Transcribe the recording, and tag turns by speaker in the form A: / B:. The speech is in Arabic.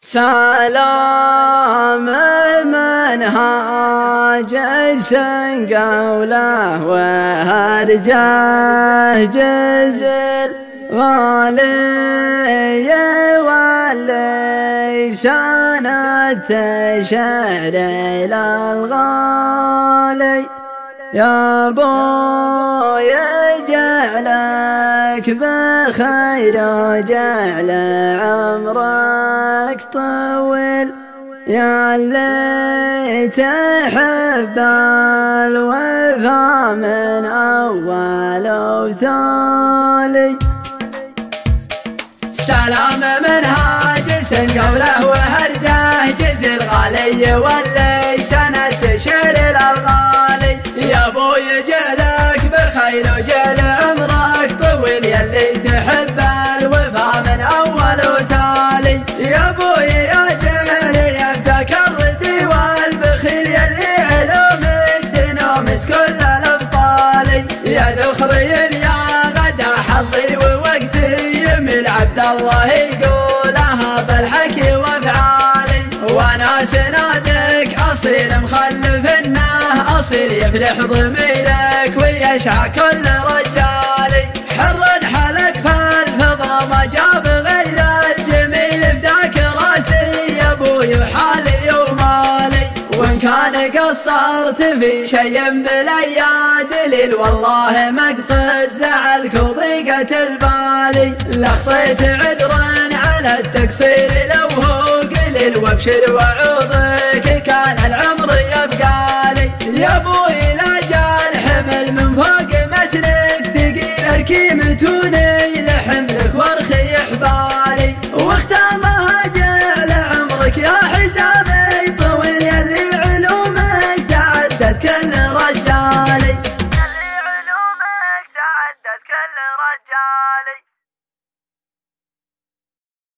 A: سلام منهاج قوله وهرجه جزل غالي واللسانة شعر الغالي يا بوي جعلك بخير وجعل عمرك طويل يا اللي تحب الوفا من أول وتالي.
B: سلام منهاج قوله وهرجه جزل غالي واللسانة شعر الغالي يا بوي جعلك بخير وجعل عمرك طويل يلي تحب الوفا من أول وتالي يا بوي يا جعلي يفداك الردي والبخيل يلي علومك تنومس كل الأبطالي يا ذخري يا غدا حظي ووقتي يميل عبد الله يقولها بالحكي وافعالي وانا سنادك اصيل مخلف انه اصيل يفرح ضميرك ويشعى كل رجالي حر حلق فالفضا ما جاب غير الجميل فداك راسي يا ابوي وحالي ومالي وان كان قصرت في شيء بالاياد دليل والله مقصد زعلك وضيقة البالي لخطيت عذر على التقصير لو هو قليل وابشر وعوضك كان العمر يبقالي يا ابوي لا جال حمل من فوق متنك ثقيل اركيمتوني لحملك وارخي حبالي واختامها جعل عمرك يا حزامي طويل يلي علومك تعدت كل رجالي
A: يلي علومك تعدت كل رجالي.